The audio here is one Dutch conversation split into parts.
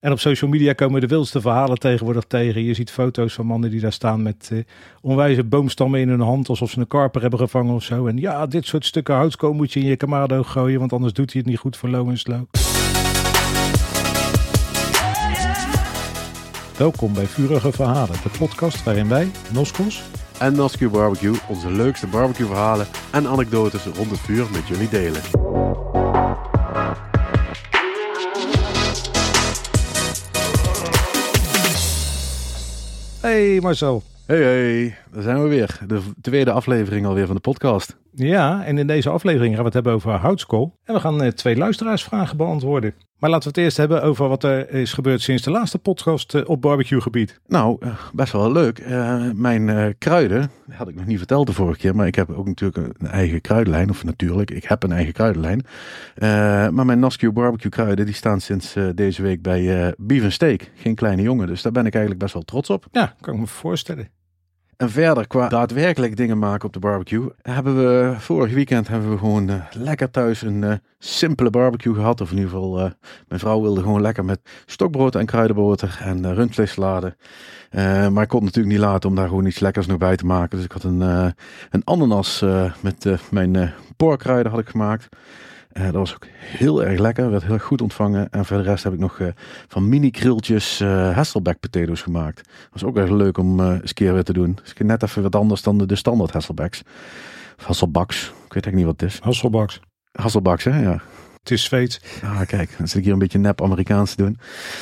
En op social media komen de wildste verhalen tegenwoordig tegen. Je ziet foto's van mannen die daar staan met onwijze boomstammen in hun hand. Alsof ze een karper hebben gevangen of zo. En ja, dit soort stukken houtskool moet je in je kamado gooien. Want anders doet hij het niet goed voor Low en Slow. Welkom bij Vurige Verhalen. De podcast waarin wij, Noskos en Nascu Barbecue, onze leukste barbecue verhalen en anekdotes rond het vuur met jullie delen. Hey Marcel. Hey, daar zijn we weer. De tweede aflevering alweer van de podcast. Ja, en in deze aflevering gaan we het hebben over houtskool. En we gaan 2 luisteraarsvragen beantwoorden. Maar laten we het eerst hebben over wat er is gebeurd sinds de laatste podcast op barbecuegebied. Nou, best wel leuk. Mijn kruiden, dat had ik nog niet verteld de vorige keer, maar ik heb ook natuurlijk een eigen kruidenlijn. Of natuurlijk, ik heb een eigen kruidenlijn. Maar mijn Nascu Barbecue kruiden, die staan sinds deze week bij Beef & Steak. Geen kleine jongen, dus daar ben ik eigenlijk best wel trots op. Ja, kan ik me voorstellen. En verder, qua daadwerkelijk dingen maken op de barbecue, vorig weekend hebben we gewoon lekker thuis een simpele barbecue gehad. Of in ieder geval, mijn vrouw wilde gewoon lekker met stokbrood en kruidenboter en rundvleessalade. Maar ik kon het natuurlijk niet laten om daar gewoon iets lekkers nog bij te maken. Dus ik had een ananas met mijn porkkruiden had ik gemaakt. Dat was ook heel erg lekker, werd heel goed ontvangen. En voor de rest heb ik nog van mini-krilltjes Hasselback potatoes gemaakt. Dat was ook erg leuk om eens een keer weer te doen. Dus net even wat anders dan de standaard Hasselbacks. Of Hasselbacks, ik weet eigenlijk niet wat het is. Hasselbacks, hè, ja. Het is Zweeds. Ah, kijk, dan zit ik hier een beetje nep Amerikaans te doen.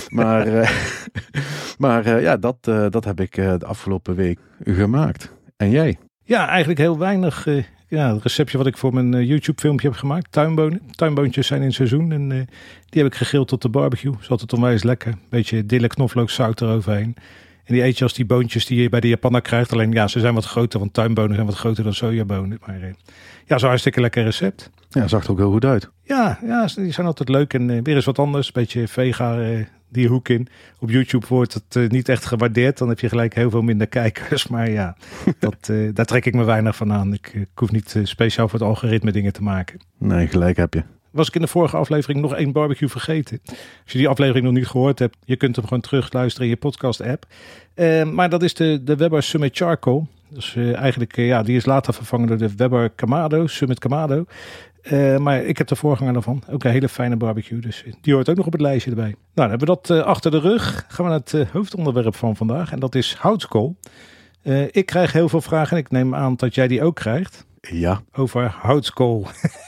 Maar ja, dat heb ik de afgelopen week gemaakt. En jij? Ja, eigenlijk heel weinig. Het receptje wat ik voor mijn YouTube filmpje heb gemaakt. Tuinbonen. Tuinboontjes zijn in seizoen. En die heb ik gegrild tot de barbecue. Is altijd onwijs lekker. Beetje dille knoflook, zout eroverheen. En die eet je als die boontjes die je bij de Japaner krijgt. Alleen ja, ze zijn wat groter. Want tuinbonen zijn wat groter dan sojabonen. Maar ja, zo'n hartstikke lekker recept. Ja, zag er ook heel goed uit. Ja, die zijn altijd leuk. En weer eens wat anders. Beetje vega die hoek in. Op YouTube wordt het niet echt gewaardeerd. Dan heb je gelijk heel veel minder kijkers. Maar ja, daar trek ik me weinig van aan. Ik hoef niet speciaal voor het algoritme dingen te maken. Nee, gelijk heb je. Was ik in de vorige aflevering nog 1 barbecue vergeten. Als je die aflevering nog niet gehoord hebt, je kunt hem gewoon terug luisteren in je podcast app. Maar dat is de Weber Summit Charcoal. Dus eigenlijk, die is later vervangen door de Weber Kamado, Summit Kamado. Maar ik heb de voorganger daarvan. Ook een hele fijne barbecue. Dus die hoort ook nog op het lijstje erbij. Nou, dan hebben we dat achter de rug. Gaan we naar het hoofdonderwerp van vandaag. En dat is houtskool. Ik krijg heel veel vragen. En ik neem aan dat jij die ook krijgt. Ja. Over houtskool.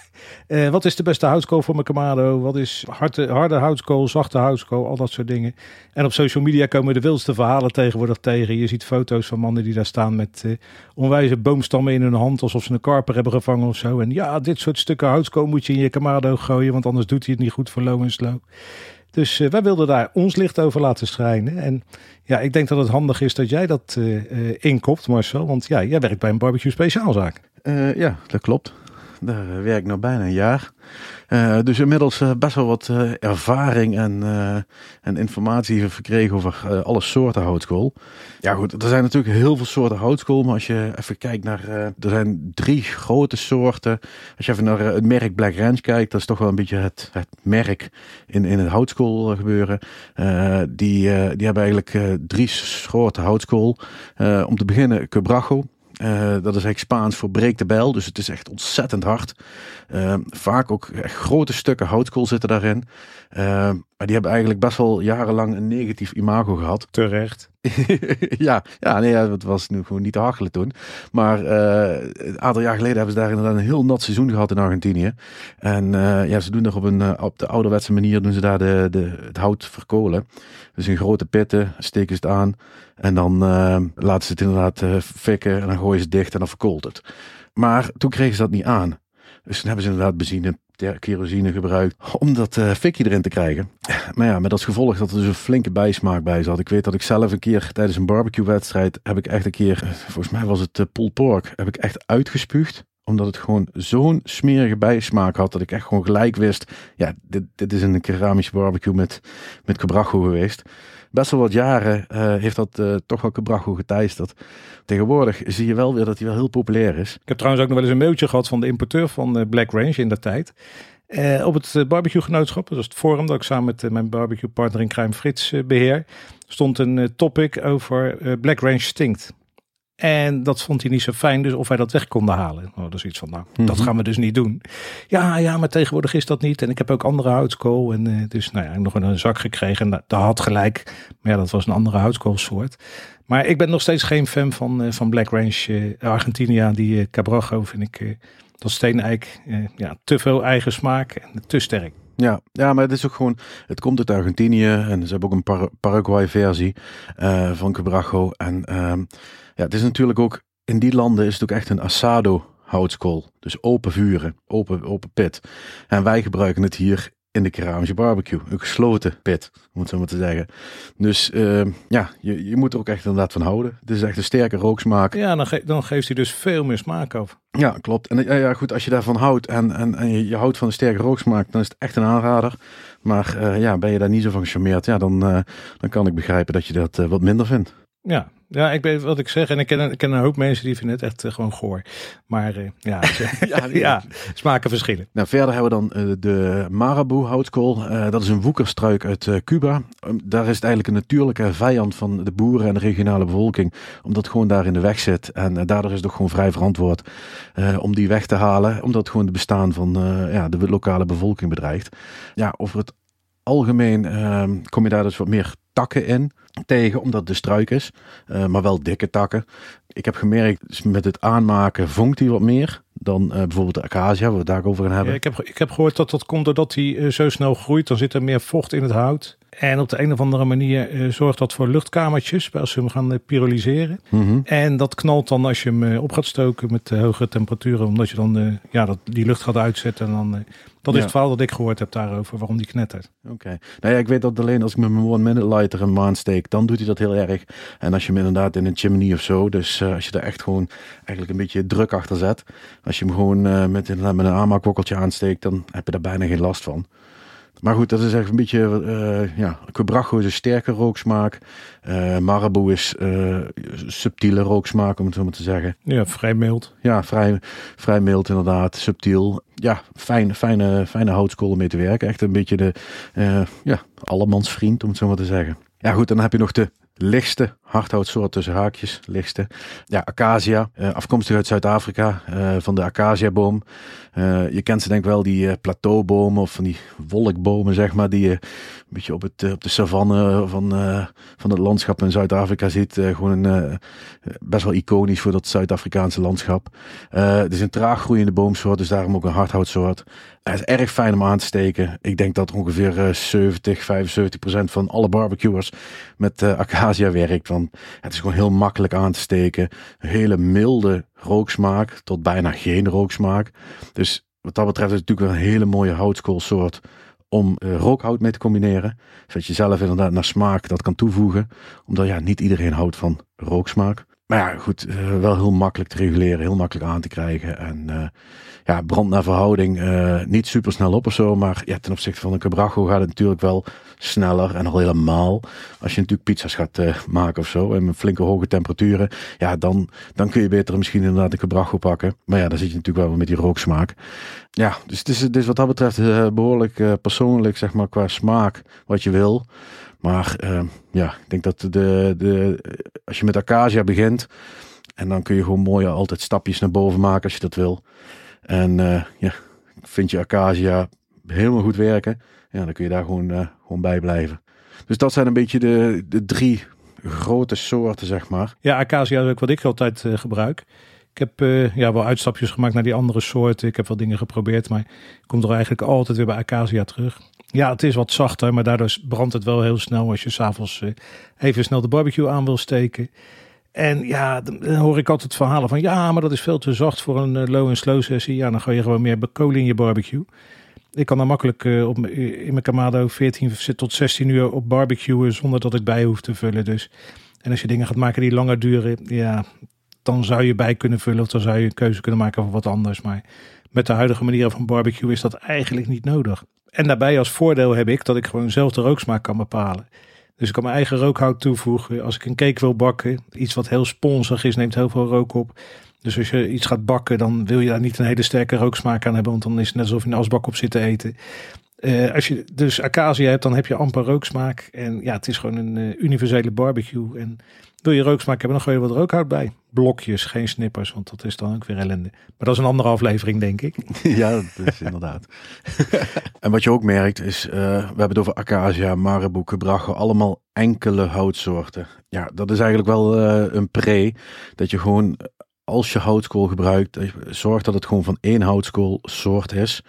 Wat is de beste houtskool voor mijn kamado? Wat is harde houtskool, zachte houtskool? Al dat soort dingen. En op social media komen de wildste verhalen tegenwoordig tegen. Je ziet foto's van mannen die daar staan met onwijze boomstammen in hun hand. Alsof ze een karper hebben gevangen of zo. En ja, dit soort stukken houtskool moet je in je kamado gooien. Want anders doet hij het niet goed voor Low en Slow. Dus wij wilden daar ons licht over laten schijnen. En ja, ik denk dat het handig is dat jij dat inkopt, Marcel. Want ja, jij werkt bij een barbecue speciaalzaak. Ja, dat klopt. Daar werk ik nou bijna een jaar. Dus inmiddels best wel wat ervaring en informatie verkregen over alle soorten houtskool. Ja goed, er zijn natuurlijk heel veel soorten houtskool. Maar als je even kijkt naar... er zijn 3 grote soorten. Als je even naar het merk Black Ranch kijkt. Dat is toch wel een beetje het merk in het houtskool gebeuren. Die hebben eigenlijk 3 soorten houtskool. Om te beginnen Quebracho. Dat is eigenlijk Spaans voor breek de bijl. Dus het is echt ontzettend hard. Vaak ook echt grote stukken houtskool zitten daarin. Maar die hebben eigenlijk best wel jarenlang een negatief imago gehad. Terecht. Het was nu gewoon niet te hachelen toen. Maar een aantal jaar geleden hebben ze daar inderdaad een heel nat seizoen gehad in Argentinië. En ze doen er op de ouderwetse manier doen ze daar het hout verkolen. Dus in grote pitten steken ze het aan. En dan laten ze het inderdaad fikken. En dan gooien ze het dicht en dan verkoolt het. Maar toen kregen ze dat niet aan. Dus toen hebben ze inderdaad benzine, kerosine gebruikt om dat fikje erin te krijgen. Maar ja, met als gevolg dat er dus een flinke bijsmaak bij zat. Ik weet dat ik zelf een keer tijdens een barbecue wedstrijd heb ik echt een keer, volgens mij was het pulled pork, heb ik echt uitgespuugd. Omdat het gewoon zo'n smerige bijsmaak had dat ik echt gewoon gelijk wist. Ja, dit is een keramische barbecue met Quebracho geweest. Best wel wat jaren heeft dat toch wel Quebracho geteisterd. Tegenwoordig zie je wel weer dat hij wel heel populair is. Ik heb trouwens ook nog wel eens een mailtje gehad van de importeur van Black Ranch in der tijd. Op het barbecue-genootschap, dat is het forum dat ik samen met mijn barbecue-partner in crime Frits beheer, stond een topic over Black Ranch stinkt. En dat vond hij niet zo fijn, dus of wij dat weg konden halen. Dat is iets van, dat gaan we dus niet doen. Ja, maar tegenwoordig is dat niet. En ik heb ook andere houtskool. En dus ik heb nog een zak gekregen. En dat had gelijk. Maar ja, dat was een andere houtskoolsoort. Maar ik ben nog steeds geen fan van Black Ranch Argentinia. Die Cabrajo vind ik, dat steeneik, te veel eigen smaak en te sterk. Ja, maar het is ook gewoon, het komt uit Argentinië en ze hebben ook een Paraguay versie van Cabrajo. En het is natuurlijk ook, in die landen is het ook echt een asado houtskool. Dus open vuren, open pit. En wij gebruiken het hier in de keramische barbecue. Een gesloten pit, om het zo maar te zeggen. Dus je moet er ook echt inderdaad van houden. Het is echt een sterke rooksmaak. Ja, dan geeft hij dus veel meer smaak af. Ja, klopt. En goed, als je daarvan houdt en je houdt van een sterke rooksmaak, dan is het echt een aanrader. Maar ben je daar niet zo van gecharmeerd, dan kan ik begrijpen dat je dat wat minder vindt. Ja, ik weet wat ik zeg. En ik ken een hoop mensen die vinden het echt gewoon goor. Maar smaken verschillen. Nou, verder hebben we dan de Marabou houtskool. Dat is een woekerstruik uit Cuba. Daar is het eigenlijk een natuurlijke vijand van de boeren en de regionale bevolking. Omdat het gewoon daar in de weg zit. En daardoor is het ook gewoon vrij verantwoord om die weg te halen. Omdat het gewoon het bestaan van de lokale bevolking bedreigt. Ja, over het algemeen kom je daar dus wat meer takken in tegen, omdat het de struik is, maar wel dikke takken. Ik heb gemerkt, met het aanmaken vonkt hij wat meer dan bijvoorbeeld de acacia, waar we het daarover gaan hebben. Ja, ik heb gehoord dat komt doordat hij zo snel groeit, dan zit er meer vocht in het hout. En op de een of andere manier zorgt dat voor luchtkamertjes als ze hem gaan pyrolyseren. Mm-hmm. En dat knalt dan als je hem op gaat stoken met hogere temperaturen, omdat je dan die lucht gaat uitzetten. En dan, dat is het verhaal dat ik gehoord heb daarover, waarom die knettert. Oké. Nou ja, ik weet dat alleen als ik met mijn 1-minute lighter een maan steek, dan doet hij dat heel erg. En als je hem inderdaad in een chimney of zo, dus als je daar echt gewoon eigenlijk een beetje druk achter zet, als je hem gewoon met een aanmaakkokkeltje aansteekt, dan heb je daar bijna geen last van. Maar goed, dat is echt een beetje, Cabrajo is een sterke rooksmaak. Marabou is subtiele rooksmaak, om het zo maar te zeggen. Ja, vrij mild. Ja, vrij mild inderdaad, subtiel. Ja, fijne houtskool om mee te werken. Echt een beetje de allemansvriend, om het zo maar te zeggen. Ja goed, dan heb je nog de lichtste hardhoutsoort tussen haakjes, lichtste. Ja, acacia, afkomstig uit Zuid-Afrika, van de acaciaboom. Je kent ze denk ik wel, die plateaubomen of van die wolkbomen, zeg maar, die je een beetje op de savanne van het landschap in Zuid-Afrika ziet. Gewoon best wel iconisch voor dat Zuid-Afrikaanse landschap. Het is een traag groeiende boomsoort, dus daarom ook een hardhoutsoort. Het is erg fijn om aan te steken. Ik denk dat ongeveer 70-75% van alle barbecuers met acacia werkt. Want het is gewoon heel makkelijk aan te steken. Een hele milde rooksmaak tot bijna geen rooksmaak. Dus wat dat betreft is het natuurlijk wel een hele mooie houtskoolsoort om rookhout mee te combineren. Zodat je zelf inderdaad naar smaak dat kan toevoegen. Omdat niet iedereen houdt van rooksmaak. Maar ja, goed, wel heel makkelijk te reguleren, heel makkelijk aan te krijgen. En brand naar verhouding, niet super snel op of zo. Maar ja, ten opzichte van een Cabrajo gaat het natuurlijk wel sneller. En al helemaal als je natuurlijk pizza's gaat maken of zo. En met flinke hoge temperaturen. Ja, dan kun je beter misschien inderdaad een Cabrajo pakken. Maar ja, dan zit je natuurlijk wel met die rooksmaak. Ja, dus het is wat dat betreft behoorlijk persoonlijk, zeg maar, qua smaak wat je wil. Maar ik denk dat als je met acacia begint, en dan kun je gewoon mooi altijd stapjes naar boven maken als je dat wil. En vind je acacia helemaal goed werken, ja, dan kun je daar gewoon bij blijven. Dus dat zijn een beetje de 3 grote soorten, zeg maar. Ja, acacia is ook wat ik altijd gebruik. Ik heb wel uitstapjes gemaakt naar die andere soorten. Ik heb wel dingen geprobeerd, maar ik kom er eigenlijk altijd weer bij acacia terug. Ja, het is wat zachter, maar daardoor brandt het wel heel snel als je 's avonds even snel de barbecue aan wil steken. En ja, dan hoor ik altijd verhalen van maar dat is veel te zacht voor een low en slow sessie. Ja, dan ga je gewoon meer kolen in je barbecue. Ik kan dan makkelijk in mijn Kamado 14 tot 16 uur op barbecuen zonder dat ik bij hoef te vullen. Dus. En als je dingen gaat maken die langer duren, ja, dan zou je bij kunnen vullen of dan zou je een keuze kunnen maken voor wat anders. Maar met de huidige manieren van barbecue is dat eigenlijk niet nodig. En daarbij als voordeel heb ik dat ik gewoon zelf de rooksmaak kan bepalen. Dus ik kan mijn eigen rookhout toevoegen. Als ik een cake wil bakken, iets wat heel sponsig is, neemt heel veel rook op. Dus als je iets gaat bakken, dan wil je daar niet een hele sterke rooksmaak aan hebben. Want dan is het net alsof je een asbak op zit te eten. Als je dus acacia hebt, dan heb je amper rooksmaak. En ja, het is gewoon een universele barbecue. En wil je rooksmaak hebben, dan gooi je wat rookhout bij. Blokjes, geen snippers, want dat is dan ook weer ellende. Maar dat is een andere aflevering, denk ik. Ja, dat is inderdaad. En wat je ook merkt is, we hebben het over acacia, marabou, quebracho, allemaal enkele houtsoorten. Ja, dat is eigenlijk wel een pre, dat je gewoon, als je houtskool gebruikt, zorg dat het gewoon van één houtskoolsoort is.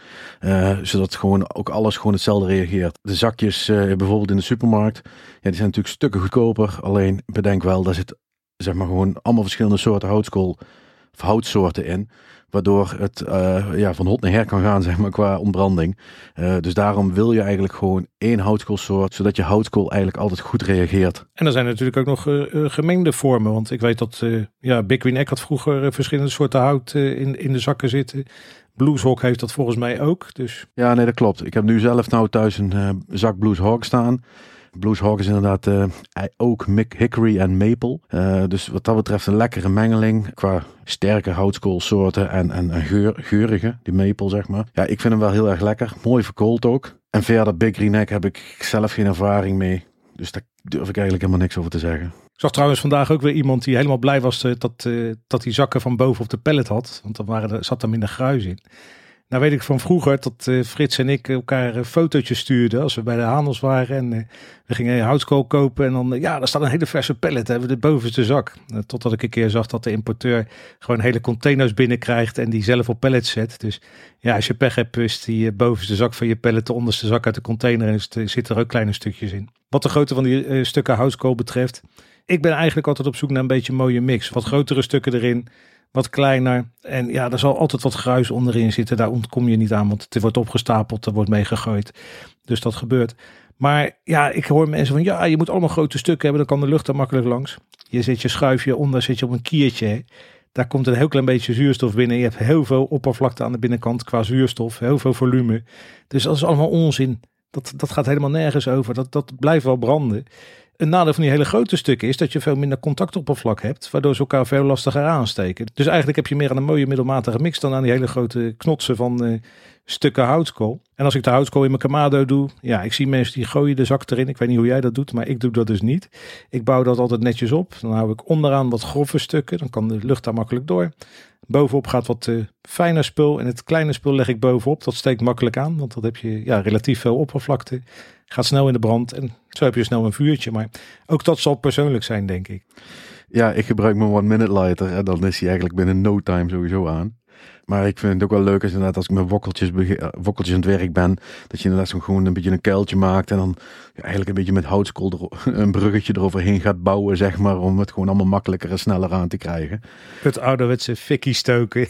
Zodat gewoon ook alles gewoon hetzelfde reageert. De zakjes bijvoorbeeld in de supermarkt, ja, die zijn natuurlijk stukken goedkoper. Alleen bedenk wel, daar zit zeg maar gewoon allemaal verschillende soorten houtskool of houtsoorten in. Waardoor het van hot naar her kan gaan, zeg maar, qua ontbranding. Dus daarom wil je eigenlijk gewoon één houtskoolsoort, zodat je houtskool eigenlijk altijd goed reageert. En er zijn natuurlijk ook nog gemengde vormen. Want ik weet dat Big Green Egg had vroeger verschillende soorten hout in de zakken zitten. Blueshawk heeft dat volgens mij ook. Dus. Ja, nee, dat klopt. Ik heb nu zelf thuis een zak Blueshawk staan. Blueshawk is inderdaad ook hickory en maple. Dus wat dat betreft een lekkere mengeling qua sterke houtskoolsoorten en geurige, die maple zeg maar. Ja, ik vind hem wel heel erg lekker. Mooi verkoold ook. En verder Big Green Egg heb ik zelf geen ervaring mee. Dus daar durf ik eigenlijk helemaal niks over te zeggen. Ik zag trouwens vandaag ook weer iemand die helemaal blij was dat die zakken van boven op de pallet had. Want dan zat er minder gruis in. Nou weet ik van vroeger dat Frits en ik elkaar fotootjes stuurden als we bij de handels waren. En we gingen houtskool kopen en dan, daar staat een hele verse pallet, hebben we de bovenste zak. Totdat ik een keer zag dat de importeur gewoon hele containers binnenkrijgt en die zelf op pallets zet. Dus ja, als je pech hebt, is die bovenste zak van je pallet de onderste zak uit de container en zitten er ook kleine stukjes in. Wat de grootte van die stukken houtskool betreft, ik ben eigenlijk altijd op zoek naar een beetje een mooie mix. Wat grotere stukken erin. Wat kleiner. En ja, er zal altijd wat gruis onderin zitten. Daar ontkom je niet aan, want het wordt opgestapeld. Er wordt meegegooid. Dus dat gebeurt. Maar ja, ik hoor mensen van, je moet allemaal grote stukken hebben. Dan kan de lucht er makkelijk langs. Je zet je schuifje onder, zit je op een kiertje. Hè. Daar komt een heel klein beetje zuurstof binnen. Je hebt heel veel oppervlakte aan de binnenkant qua zuurstof. Heel veel volume. Dus dat is allemaal onzin. Dat gaat helemaal nergens over. Dat blijft wel branden. Een nadeel van die hele grote stukken is dat je veel minder contactoppervlak hebt, waardoor ze elkaar veel lastiger aansteken. Dus eigenlijk heb je meer aan een mooie middelmatige mix dan aan die hele grote knotsen van stukken houtskool. En als ik de houtskool in mijn kamado doe, ik zie mensen die gooien de zak erin. Ik weet niet hoe jij dat doet, maar ik doe dat dus niet. Ik bouw dat altijd netjes op. Dan hou ik onderaan wat grove stukken, dan kan de lucht daar makkelijk door. Bovenop gaat wat fijner spul en het kleine spul leg ik bovenop. Dat steekt makkelijk aan, want dan heb je relatief veel oppervlakte. Gaat snel in de brand en zo heb je snel een vuurtje. Maar ook dat zal persoonlijk zijn, denk ik. Ja, ik gebruik mijn 1 minute lighter en dan is hij eigenlijk binnen no time sowieso aan. Maar ik vind het ook wel leuk als ik met wokkeltjes aan het werk ben. Dat je inderdaad gewoon een beetje een kuiltje maakt. En dan eigenlijk een beetje met houtskool een bruggetje eroverheen gaat bouwen, zeg maar. Om het gewoon allemaal makkelijker en sneller aan te krijgen. Het ouderwetse fikkie stoken.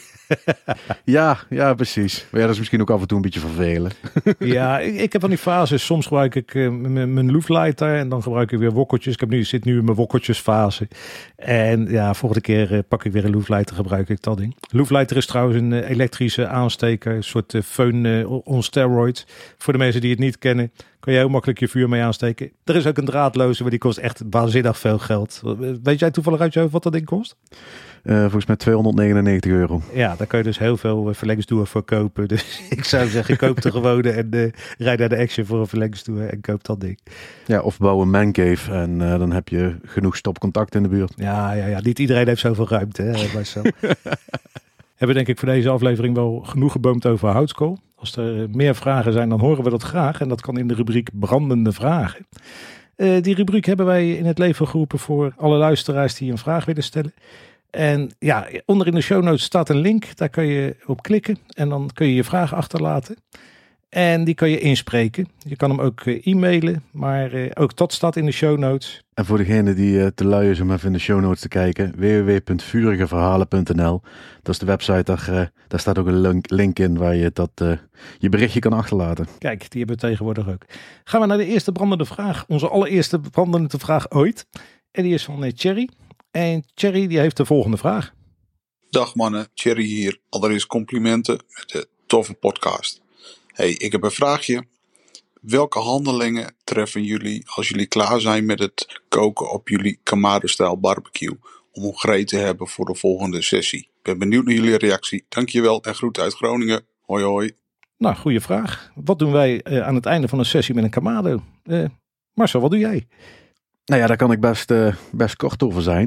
Ja, precies. Maar dat is misschien ook af en toe een beetje vervelend. Ja, ik heb van die fases. Soms gebruik ik mijn looflighter en dan gebruik ik weer wokkeltjes. Ik zit nu in mijn wokkeltjesfase. En ja, volgende keer pak ik weer een looflighter, gebruik ik dat ding. Looflighter is trouwens een elektrische aansteker, een soort föhn on steroids. Voor de mensen die het niet kennen, kan je heel makkelijk je vuur mee aansteken. Er is ook een draadloze, maar die kost echt waanzinnig veel geld. Weet jij toevallig uit je hoofd wat dat ding kost? Volgens mij €299. Ja, daar kun je dus heel veel verlengsdoer voor kopen. Dus ik zou zeggen, koop de gewone en rijd naar de Action voor een verlengsdoer en koop dat ding. Ja, of bouw een mancave en dan heb je genoeg stopcontact in de buurt. Ja, niet iedereen heeft zoveel ruimte, hè, Marcel. Hebben denk ik voor deze aflevering wel genoeg geboomd over houtskool. Als er meer vragen zijn, dan horen we dat graag. En dat kan in de rubriek brandende vragen. Die rubriek hebben wij in het leven geroepen voor alle luisteraars die een vraag willen stellen. En ja, onder in de show notes staat een link. Daar kun je op klikken en dan kun je je vraag achterlaten. En die kan je inspreken. Je kan hem ook e-mailen, maar ook dat staat in de show notes. En voor degene die te lui is om even in de show notes te kijken, www.vurigeverhalen.nl. Dat is de website, daar staat ook een link in waar je je berichtje kan achterlaten. Kijk, die hebben we tegenwoordig ook. Gaan we naar de eerste brandende vraag. Onze allereerste brandende vraag ooit. En die is van Thierry. En Thierry die heeft de volgende vraag. Dag mannen, Thierry hier. Allereerst complimenten met de toffe podcast. Hey, ik heb een vraagje. Welke handelingen treffen jullie als jullie klaar zijn met het koken op jullie Kamado-stijl barbecue? om hem gereed te hebben voor de volgende sessie? Ik ben benieuwd naar jullie reactie. Dankjewel en groeten uit Groningen. Hoi hoi. Nou, goede vraag. Wat doen wij aan het einde van een sessie met een Kamado? Marcel, wat doe jij? Nou ja, daar kan ik best kort over zijn.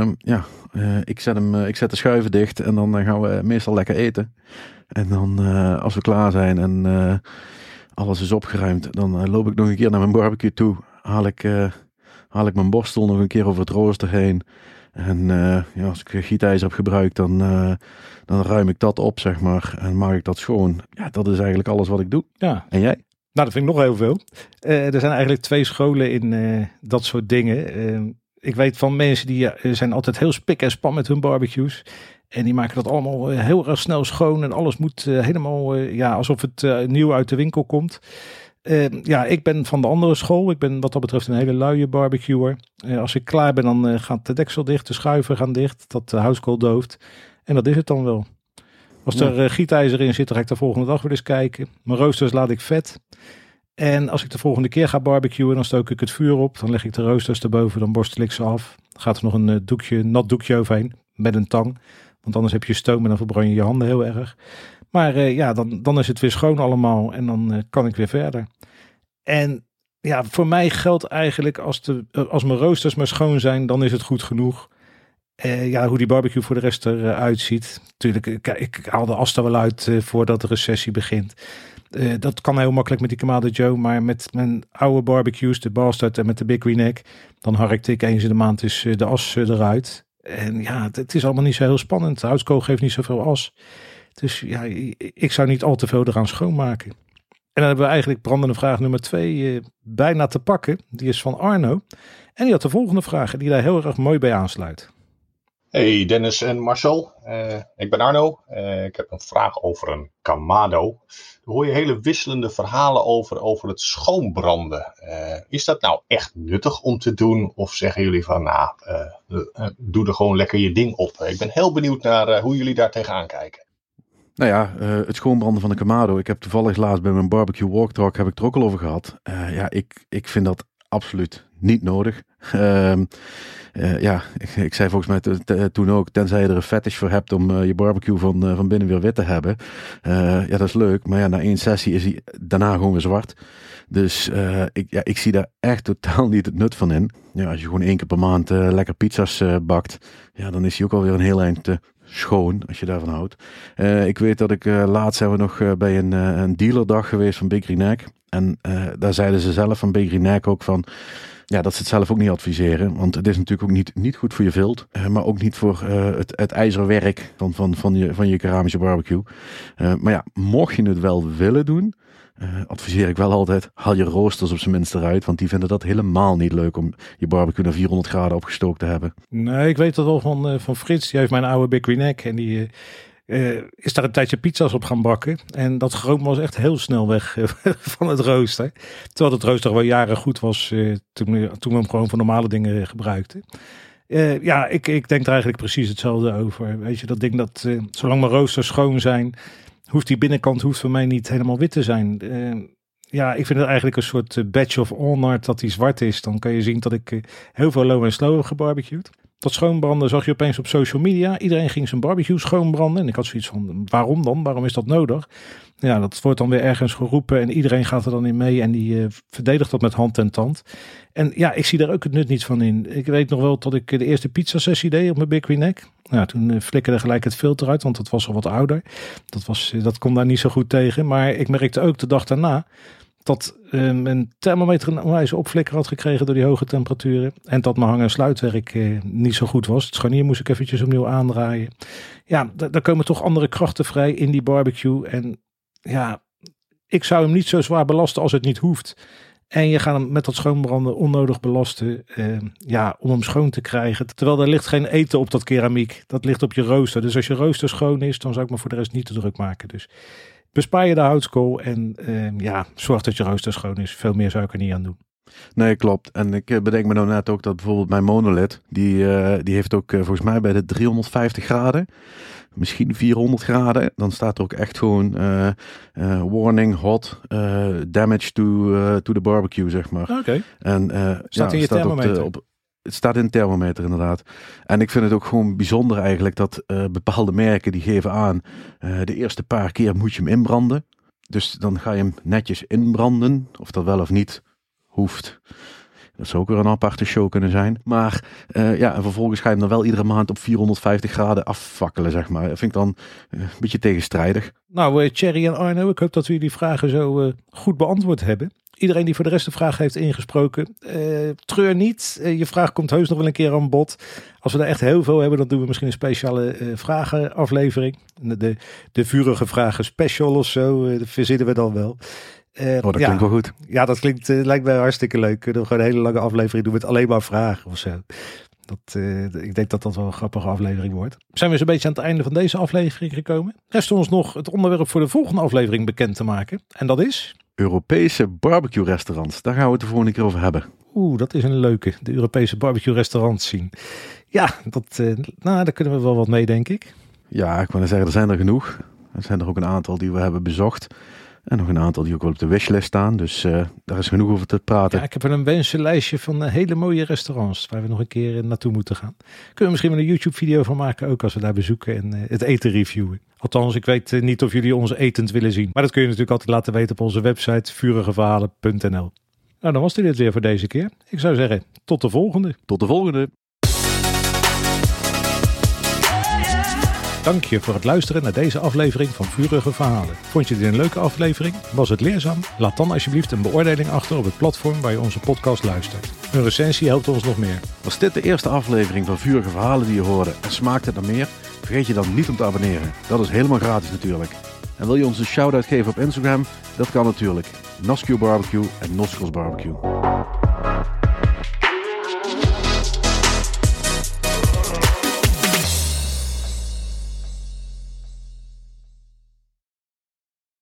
Ik zet de schuiven dicht en dan gaan we meestal lekker eten. En dan als we klaar zijn en alles is opgeruimd, dan loop ik nog een keer naar mijn barbecue toe. Haal ik mijn borstel nog een keer over het rooster heen. En als ik gietijzer heb gebruikt, dan ruim ik dat op, zeg maar. En maak ik dat schoon. Ja, dat is eigenlijk alles wat ik doe. Ja. En jij? Nou, dat vind ik nog heel veel. Er zijn eigenlijk 2 scholen in dat soort dingen. Ik weet van mensen die zijn altijd heel spik en span met hun barbecues. En die maken dat allemaal heel erg snel schoon. En alles moet helemaal alsof het nieuw uit de winkel komt. Ik ben van de andere school. Ik ben wat dat betreft een hele luie barbecuer. Als ik klaar ben, dan gaat de deksel dicht. De schuiven gaan dicht. Dat de houtskool dooft. En dat is het dan wel. Als er gietijzer in zit, dan ga ik de volgende dag weer eens kijken. Mijn roosters laat ik vet. En als ik de volgende keer ga barbecuen, dan stook ik het vuur op. Dan leg ik de roosters erboven, dan borstel ik ze af. Dan gaat er nog een nat doekje overheen met een tang. Want anders heb je stoom en dan verbrand je je handen heel erg. Maar dan is het weer schoon allemaal en dan kan ik weer verder. En ja, voor mij geldt eigenlijk als mijn roosters maar schoon zijn, dan is het goed genoeg. Hoe die barbecue voor de rest eruit ziet. Natuurlijk, ik haal de as er wel uit voordat de sessie begint. Dat kan heel makkelijk met die Kamado Joe, maar met mijn oude barbecues, de Bastard en met de Big Green Egg, dan hark ik eens in de maand de as eruit. En ja, het is allemaal niet zo heel spannend. De houtskool geeft niet zoveel as. Dus ja, ik zou niet al te veel eraan schoonmaken. En dan hebben we eigenlijk brandende vraag nummer 2 bijna te pakken. Die is van Arno. En die had de volgende vraag die daar heel erg mooi bij aansluit. Hey Dennis en Marcel, ik ben Arno. Ik heb een vraag over een Kamado. Daar hoor je hele wisselende verhalen over het schoonbranden. Is dat nou echt nuttig om te doen? Of zeggen jullie van, doe er gewoon lekker je ding op. Ik ben heel benieuwd naar hoe jullie daar tegenaan kijken. Nou ja, het schoonbranden van de Kamado. Ik heb toevallig laatst bij mijn barbecue walktalk heb ik het er ook al over gehad. Ik vind dat absoluut niet nodig. Ik zei volgens mij toen ook, tenzij je er een fetish voor hebt om je barbecue van binnen weer wit te hebben. Dat is leuk, maar ja, na 1 sessie is hij daarna gewoon weer zwart. Dus ik zie daar echt totaal niet het nut van in. Ja, als je gewoon 1 keer per maand lekker pizza's bakt, ja, dan is hij ook alweer een heel eind schoon, als je daarvan houdt. Ik weet dat laatst zijn we nog bij een dealerdag geweest van Big Green Egg. En daar zeiden ze zelf van Big Green Egg ook van, ja, dat ze het zelf ook niet adviseren. Want het is natuurlijk ook niet goed voor je vilt. Maar ook niet voor het ijzerwerk van je keramische barbecue. Maar ja, mocht je het wel willen doen, adviseer ik wel altijd, haal je roosters op zijn minst eruit. Want die vinden dat helemaal niet leuk om je barbecue naar 400 graden opgestookt te hebben. Nee, ik weet dat wel van Frits. Die heeft mijn oude Big Green Egg. En die is daar een tijdje pizza's op gaan bakken. En dat chroom was echt heel snel weg van het rooster. Terwijl het rooster wel jaren goed was toen we hem gewoon voor normale dingen gebruikten. Ik denk er eigenlijk precies hetzelfde over. Weet je, dat ding dat zolang mijn roosters schoon zijn, hoeft die binnenkant voor mij niet helemaal wit te zijn. Ik vind het eigenlijk een soort badge of honor dat die zwart is. Dan kan je zien dat ik heel veel low en slow heb gebarbecued. Dat schoonbranden zag je opeens op social media. Iedereen ging zijn barbecue schoonbranden. En ik had zoiets van, waarom dan? Waarom is dat nodig? Ja, dat wordt dan weer ergens geroepen en iedereen gaat er dan in mee en die verdedigt dat met hand en tand. En ja, ik zie daar ook het nut niet van in. Ik weet nog wel dat ik de eerste pizzasessie deed op mijn Big Green Egg. Nou, toen flikkerde gelijk het filter uit, want dat was al wat ouder. Dat kon daar niet zo goed tegen. Maar ik merkte ook de dag daarna dat mijn thermometer een onwijze opflikker had gekregen door die hoge temperaturen. En dat mijn hang- en sluitwerk niet zo goed was. Het scharnier moest ik eventjes opnieuw aandraaien. Ja, daar komen toch andere krachten vrij in die barbecue. En ja, ik zou hem niet zo zwaar belasten als het niet hoeft. En je gaat hem met dat schoonbranden onnodig belasten om hem schoon te krijgen. Terwijl er ligt geen eten op dat keramiek. Dat ligt op je rooster. Dus als je rooster schoon is, dan zou ik me voor de rest niet te druk maken. Dus bespaar je de houtskool en zorg dat je rooster schoon is. Veel meer zou ik er niet aan doen. Nee, klopt. En ik bedenk me nou net ook dat bijvoorbeeld mijn monolith, die heeft ook volgens mij bij de 350 graden, misschien 400 graden, dan staat er ook echt gewoon warning hot, damage to the barbecue, zeg maar. Oké. En staat in je thermometer? Het staat in de thermometer inderdaad. En ik vind het ook gewoon bijzonder eigenlijk dat bepaalde merken die geven aan, de eerste paar keer moet je hem inbranden. Dus dan ga je hem netjes inbranden. Of dat wel of niet hoeft. Dat zou ook weer een aparte show kunnen zijn. Maar en vervolgens ga je hem dan wel iedere maand op 450 graden afvakkelen, zeg maar. Dat vind ik dan een beetje tegenstrijdig. Nou, Thierry en Arno, ik hoop dat we jullie vragen zo goed beantwoord hebben. Iedereen die voor de rest de vraag heeft ingesproken, treur niet. Je vraag komt heus nog wel een keer aan bod. Als we er echt heel veel hebben, dan doen we misschien een speciale vragenaflevering. De vurige vragen special of zo, dat verzinnen we dan wel. Dat klinkt wel goed. Ja, dat lijkt mij hartstikke leuk. Kunnen we gewoon een hele lange aflevering doen met alleen maar vragen of zo. Ik denk dat dat wel een grappige aflevering wordt. Zijn we zo'n beetje aan het einde van deze aflevering gekomen. Rest ons nog het onderwerp voor de volgende aflevering bekend te maken. En dat is... Europese barbecue restaurants. Daar gaan we het de volgende keer over hebben. Dat is een leuke. De Europese barbecue restaurants zien. Ja, daar kunnen we wel wat mee, denk ik. Ja, ik wil zeggen, er zijn er genoeg. Er zijn er ook een aantal die we hebben bezocht. En nog een aantal die ook wel op de wishlist staan. Dus daar is genoeg over te praten. Ja, ik heb een wensenlijstje van hele mooie restaurants waar we nog een keer naartoe moeten gaan. Kunnen we misschien wel een YouTube-video van maken, ook als we daar bezoeken en het eten reviewen. Althans, ik weet niet of jullie ons etend willen zien. Maar dat kun je natuurlijk altijd laten weten op onze website vurigeverhalen.nl. Nou, dan was dit weer voor deze keer. Ik zou zeggen, tot de volgende. Tot de volgende. Dank je voor het luisteren naar deze aflevering van Vurige Verhalen. Vond je dit een leuke aflevering? Was het leerzaam? Laat dan alsjeblieft een beoordeling achter op het platform waar je onze podcast luistert. Een recensie helpt ons nog meer. Was dit de eerste aflevering van Vurige Verhalen die je hoorde en smaakt het naar meer? Vergeet je dan niet om te abonneren. Dat is helemaal gratis natuurlijk. En wil je ons een shout-out geven op Instagram? Dat kan natuurlijk. Nascue Barbecue en Noskels Barbecue.